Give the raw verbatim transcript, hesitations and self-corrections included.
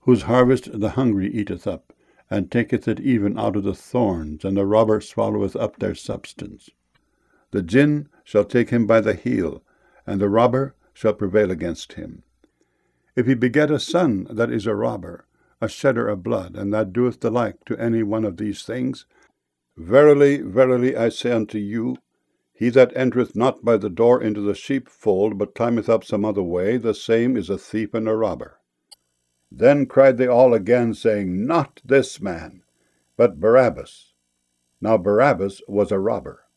whose harvest the hungry eateth up, and taketh it even out of the thorns, and the robber swalloweth up their substance. The gin shall take him by the heel, and the robber shall prevail against him. If he beget a son that is a robber, a shedder of blood, and that doeth the like to any one of these things, verily, verily, I say unto you, he that entereth not by the door into the sheepfold, but climbeth up some other way, the same is a thief and a robber. Then cried they all again, saying, Not this man, but Barabbas. Now Barabbas was a robber.